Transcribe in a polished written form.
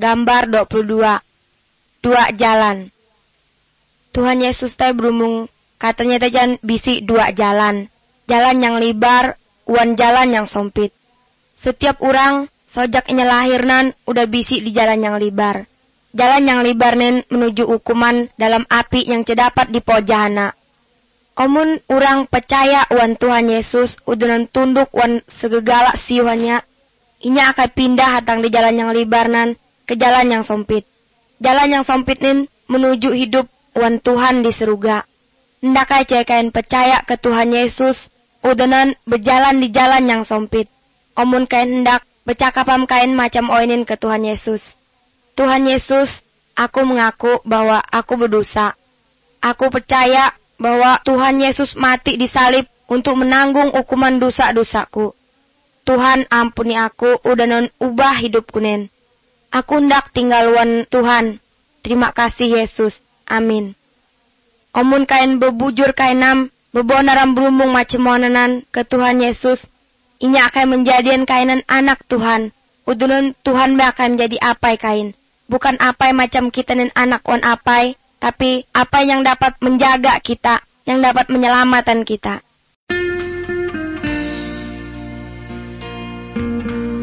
gambar 22. Dua jalan. Tuhan Yesus teh berumung katanya teh jangan bisi dua jalan. Jalan yang lebar, uan jalan yang sempit. Setiap orang sojak inya lahirnan udah bisi di jalan yang lebar. Jalan yang lebar nen menuju hukuman dalam api yang cedapat di pojahana. Omun orang percaya wan Tuhan Yesus udah tunduk wan segegala siwanya, inya akan pindah hatang di jalan yang lebar nan ke jalan yang sempit. Jalan yang sempit nen menuju hidup wan Tuhan di surga. Hendakai cekain percaya ke Tuhan Yesus udah nan berjalan di jalan yang sempit. Omun kain hendak bercakapam kain macam oinin ke Tuhan Yesus. Tuhan Yesus, aku mengaku bahwa aku berdosa. Aku percaya bahwa Tuhan Yesus mati di salib untuk menanggung hukuman dosa-dosaku. Tuhan ampuni aku, udah non ubah hidupku nen. Aku hendak tinggal wan Tuhan. Terima kasih Yesus. Amin. Omun kain bebujur kainam, bebonaram berumung macam monanan ke Tuhan Yesus. Inya akan menjadikan kainan anak Tuhan. Udah Tuhan akan jadi apai kain. Bukan apai macam kita nen anak wan apai, tapi apa yang dapat menjaga kita, yang dapat menyelamatkan kita.